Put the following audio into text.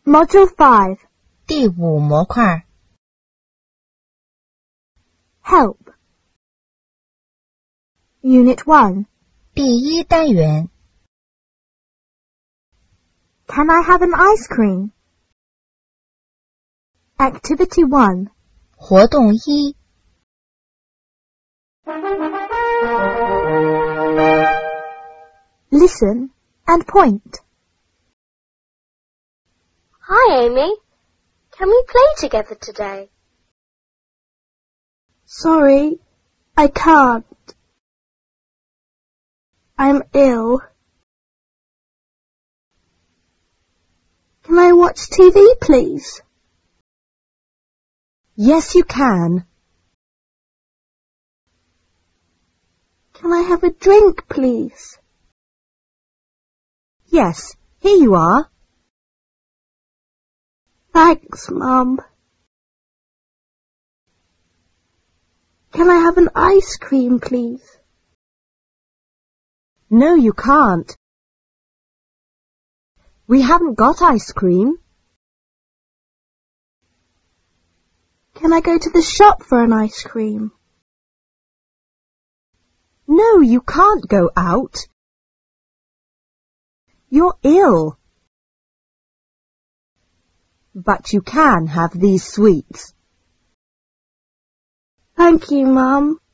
Module 5. 第5模块 Help. Unit 1. 第1单元 Can I have an ice cream? Activity 1. 活动1 Listen and point. Hi, Amy. Can we play together today? Sorry, I can't. I'm ill. Can I watch TV, please? Yes, you can. Can I have a drink, please? Yes, here you are. Thanks, Mum. Can I have an ice cream, please? No, you can't. We haven't got ice cream. Can I go to the shop for an ice cream? No, you can't go out. You're ill. But you can have these sweets. Thank you, Mum.